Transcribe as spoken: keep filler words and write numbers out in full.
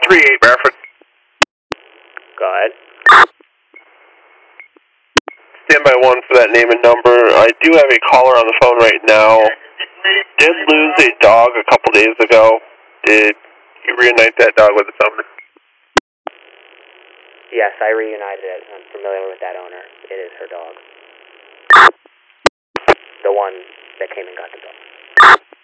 three eight, Bradford. Go ahead. Stand by one for that name and number. I do have a caller on the phone right now. Did lose a dog a couple days ago. Did you reunite that dog with its owner? Yes, I reunited it. I'm familiar with that owner. It is her dog. The one that came and got the dog.